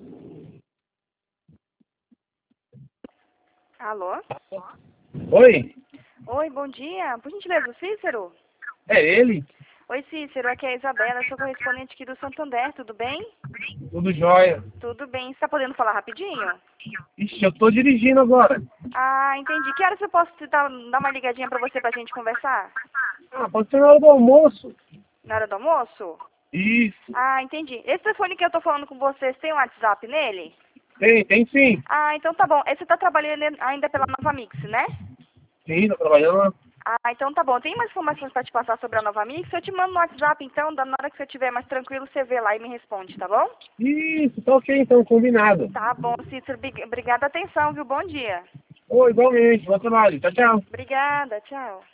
Alô? Oi, Oi, bom dia. Por gentileza, o Cícero? é ele? Oi, Cícero, aqui é a Isabela, eu sou correspondente aqui do Santander, tudo bem? Tudo jóia? Tudo bem. Você está podendo falar rapidinho? Ixi, eu tô dirigindo agora. Ah, entendi. Que horas eu posso dar uma ligadinha pra você pra gente conversar? Ah, pode ser na hora do almoço. Na hora do almoço? Isso, Ah, entendi. Esse telefone que eu tô falando com vocês, tem um WhatsApp nele? tem sim. Ah, então tá bom. Você tá trabalhando ainda pela Nova Mix, né? Sim, tô trabalhando. Ah, então tá bom. Tem mais informações pra te passar sobre a Nova Mix? Eu te mando no WhatsApp, então, na hora que você estiver mais tranquilo, você vê lá e me responde, tá bom? Isso, tá ok então, combinado. Tá bom, Cícero. Obrigada. Atenção, viu? Bom dia. Oi, igualmente, bom trabalho. Tchau, tchau. Obrigada. Tchau.